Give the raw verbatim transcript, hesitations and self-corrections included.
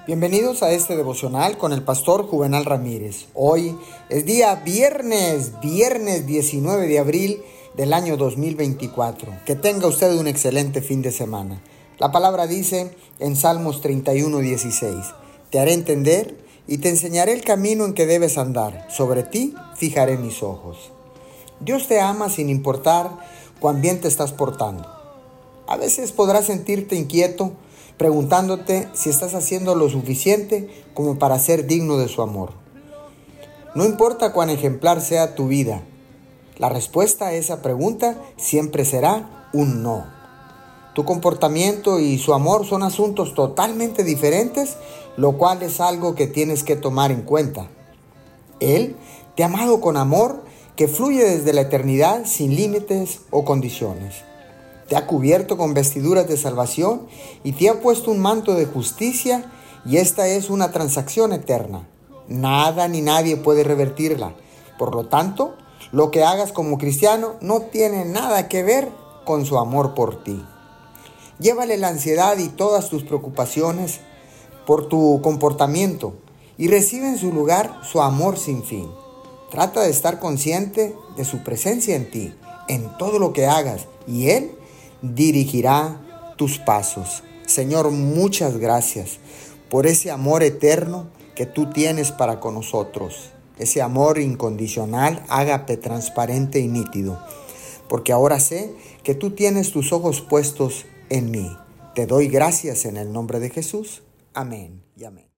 Bienvenidos a este devocional con el pastor Juvenal Ramírez. Hoy es día viernes, viernes diecinueve de abril del año dos mil veinticuatro. Que tenga usted un excelente fin de semana. La palabra dice en Salmos treinta y uno, dieciséis: Te haré entender y te enseñaré el camino en que debes andar. Sobre ti fijaré mis ojos. Dios te ama sin importar cuán bien te estás portando. A veces podrás sentirte inquieto, preguntándote si estás haciendo lo suficiente como para ser digno de su amor. No importa cuán ejemplar sea tu vida, la respuesta a esa pregunta siempre será un no. Tu comportamiento y su amor son asuntos totalmente diferentes, lo cual es algo que tienes que tomar en cuenta. Él te ha amado con amor que fluye desde la eternidad sin límites o condiciones. Te ha cubierto con vestiduras de salvación y te ha puesto un manto de justicia, y esta es una transacción eterna. Nada ni nadie puede revertirla. Por lo tanto, lo que hagas como cristiano no tiene nada que ver con su amor por ti. Llévale la ansiedad y todas tus preocupaciones por tu comportamiento y recibe en su lugar su amor sin fin. Trata de estar consciente de su presencia en ti, en todo lo que hagas, y Él dirigirá tus pasos. Señor, muchas gracias por ese amor eterno que tú tienes para con nosotros. Ese amor incondicional, ágape, transparente y nítido. Porque ahora sé que tú tienes tus ojos puestos en mí. Te doy gracias en el nombre de Jesús. Amén y amén.